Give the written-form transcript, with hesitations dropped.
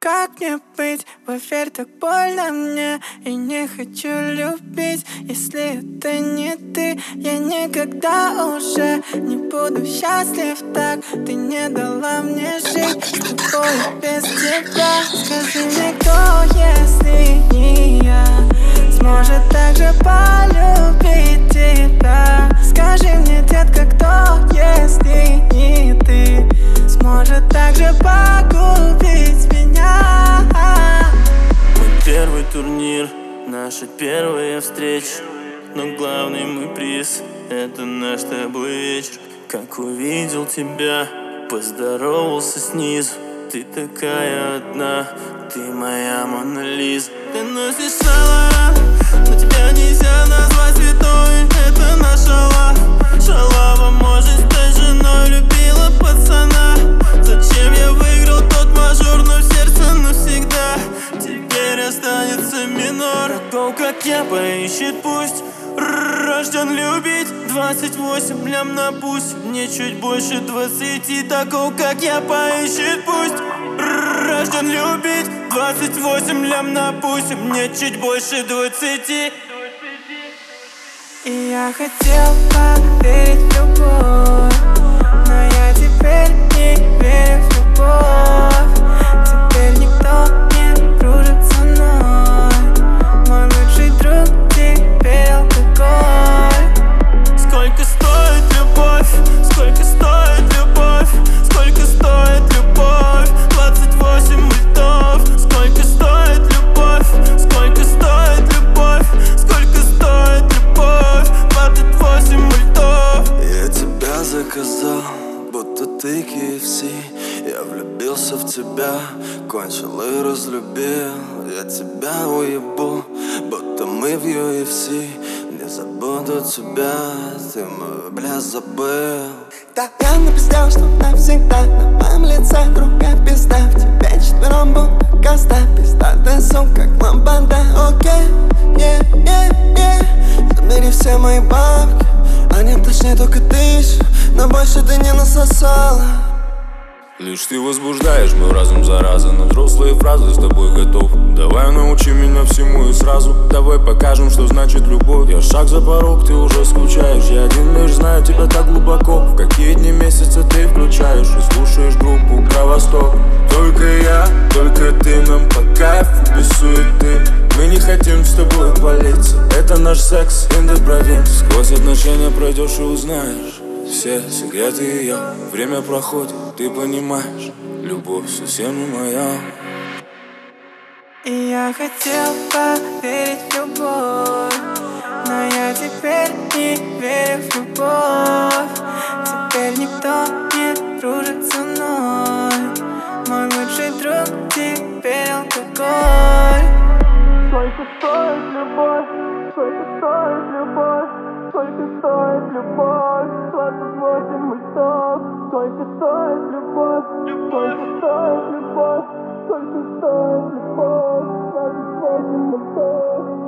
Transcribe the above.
как мне быть? Поверь, так больно мне. И не хочу любить, если это не ты. Я никогда уже не буду счастлив так. Ты не дала мне жить с тобой без тебя. Скажи мне, кто, если не я, сможет так же полюбить тебя? Скажи мне, детка, кто, если не ты, сможет так же погубить меня? Мой первый турнир, наша первая встреча, но главный мой приз — это наш с тобой вечер. Как увидел тебя, поздоровался снизу. Ты такая одна, ты моя Мона Лиза. Ты носишь Saint Laurent, но тебя нельзя назвать святой. Это наша лав, шалава может стать женой. Любила пацана, зачем я выиграл тот мажор? Но в сердце навсегда теперь останется минор. Такого, как я, поищет пусть, рожден любить. 28 лям на пусть, мне чуть больше 20. Такого, как я, поищет пусть, рожден любить. 28 лям на пусть, мне чуть больше 20. И я хотел поверить в любовь, но я теперь не верю в любовь. Теперь никто не дружит со мной. Мой лучший друг теперь алкоголь. Сколько стоит любовь? Сколько стоит любовь? Сколько стоит любовь? 28 мультов. Сколько стоит любовь? Сколько стоит любовь? Сколько стоит любовь? 28 мультов. Я тебя заказал, будто ты KFC. Я влюбился в тебя, кончил и разлюбил. Я тебя уебу, будто мы в UFC. Не забуду тебя, ты мой, бля, забыл. Да я напиздел, что навсегда на моем лице другая пизда. В тебе четвером будто коста, пиздатая сука, как ламбада. Окей, забери все мои бабки, они точнее только тысячи, но больше ты не насосала. Лишь ты возбуждаешь мой разум, зараза. На взрослые фразы с тобой готов. Давай научи меня всему и сразу. Давай покажем, что значит любовь. Я шаг за порог, ты уже скучаешь. Я один лишь знаю тебя так глубоко. В какие дни месяца ты включаешь и слушаешь группу про Восток. Только я, только ты, нам по кайфу без суеты. Мы не хотим с тобой палиться. Это наш секс in the province. Сквозь отношения пройдешь и узнаешь все секреты ее. Время проходит, ты понимаешь, любовь совсем не моя. И я хотел поверить в любовь, но я теперь не верю в любовь. Теперь никто не дружит со мной. Мой лучший друг теперь алкоголь. Сколько стоит любовь? Сколько стоит любовь? Сколько стоит любовь? 28 мультов. Сколько стоит любовь? Сколько стоит любовь? Сколько стоит любовь? 28 мультов.